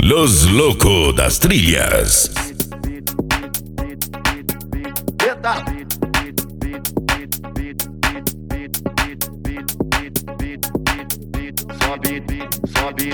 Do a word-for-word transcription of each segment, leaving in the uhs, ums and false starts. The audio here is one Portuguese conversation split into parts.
Los Locos das Trilhas. Sobe, sobe,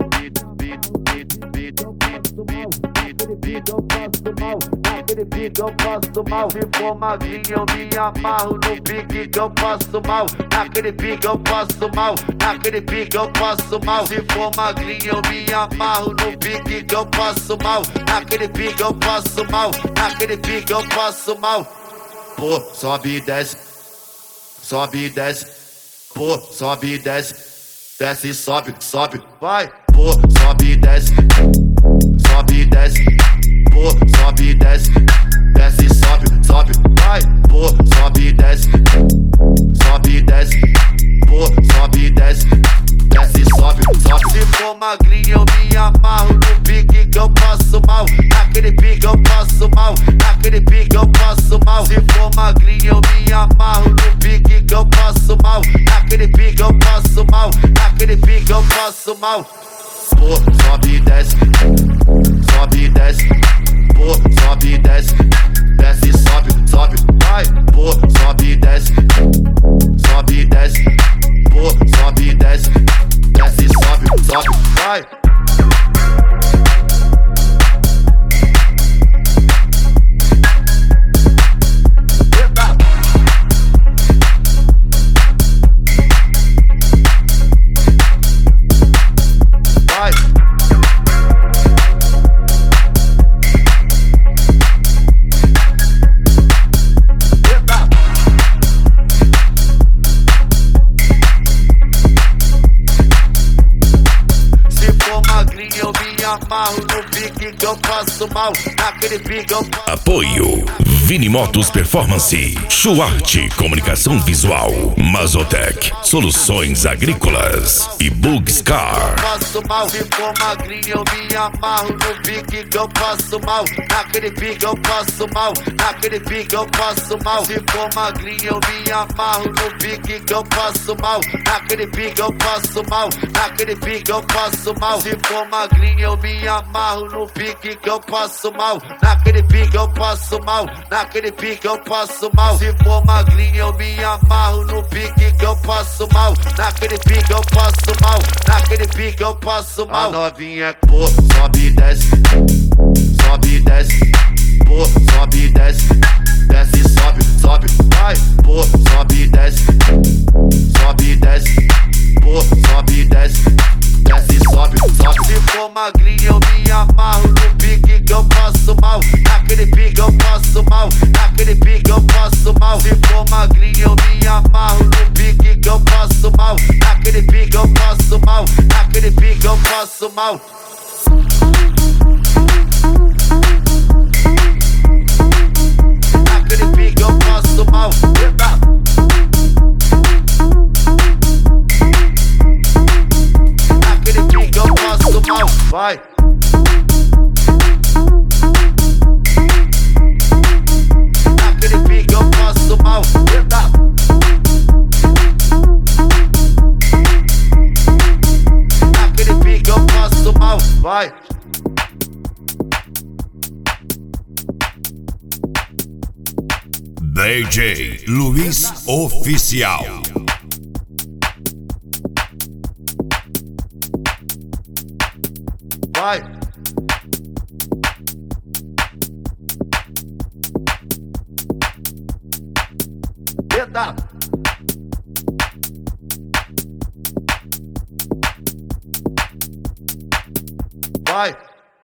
eu passo mal, naquele pique eu passo mal. Se for magrinho eu me amarro no pique que eu passo mal. Naquele pique eu passo mal, naquele pique eu passo mal. Se for magrinho eu me amarro no pique que eu passo mal. Naquele pique eu passo mal, naquele pique eu passo mal. Pô, sobe e desce, sobe e desce. Pô, sobe e desce, desce e sobe, sobe, vai. Pô, sobe e desce, sobe e desce. Pô, sobe e desce, desce e sobe, sobe, vai. Pô, sobe e desce, sobe e desce. Pô, sobe e desce, desce e sobe, sobe. Se for magrinho eu me amarro no pique que eu passo mal. Naquele pique eu passo mal, naquele pique eu passo mal. Se for magrinho eu me amarro no pique que eu passo mal. Naquele pique eu passo mal, naquele pique eu passo mal. Pô, sobe e desce, sobe e desce. Pô, sobe e desce, desce e sobe, sobe, vai. Pô, sobe e desce, sobe e desce. Pô, sobe e desce, desce e sobe, sobe, vai. Eu me amarro no pique que eu passo mal. Naquele pique eu passo. Apoio Vini Motos Performance, Shuarte Comunicação Visual, Mazotec Soluções Agrícolas e Bugscar. Passo mal, se for magrinho eu me amarro no pique que eu passo mal. Naquele pique eu passo mal, naquele pique eu passo mal. Se for magrinho eu me amarro no pique que eu passo mal. Naquele pique eu passo mal, naquele pique eu passo mal. Se for magrinho eu me amarro no pique que eu passo mal. Naquele pique eu passo mal, naquele pique eu passo mal. Se for magrinho eu me amarro no pique que eu passo mal. Naquele pique eu passo mal, naquele pique eu passo mal. A novinha, pô, sobe e desce, sobe e desce. Pô, sobe e desce, desce e sobe, sobe, vai. Pô, sobe e desce, sobe e desce. Pô, sobe e desce, desce e sobe, sobe. Se for magrinho eu me amarro no pique que eu passo mal. Naquele pique eu passo mal, naquele pique eu passo mal. Se for magrinho eu me amarro no pique que eu passo mal. Naquele pique eu passo mal, naquele pique eu passo mal. Naquele pique eu passo mal. Eita. Naquele pique eu passo mal. Vai. Naquele pique eu passo mal. Eita. Naquele pique eu passo mal. Vai. D J Luiz Oficial. Vai. Eita. Vai.